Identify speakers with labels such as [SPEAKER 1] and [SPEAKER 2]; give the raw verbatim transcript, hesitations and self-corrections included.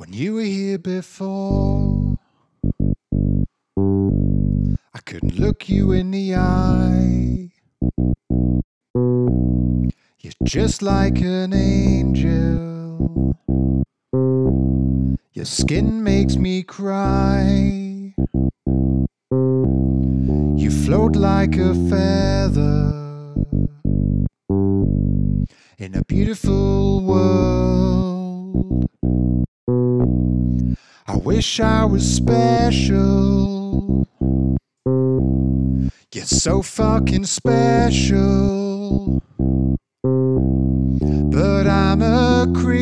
[SPEAKER 1] When you were here before, I couldn't look you in the eye. You're just like an angel. Your skin makes me cry. You float like a feather in a beautiful world. I wish I was special. You're so fucking special. But I'm a creep.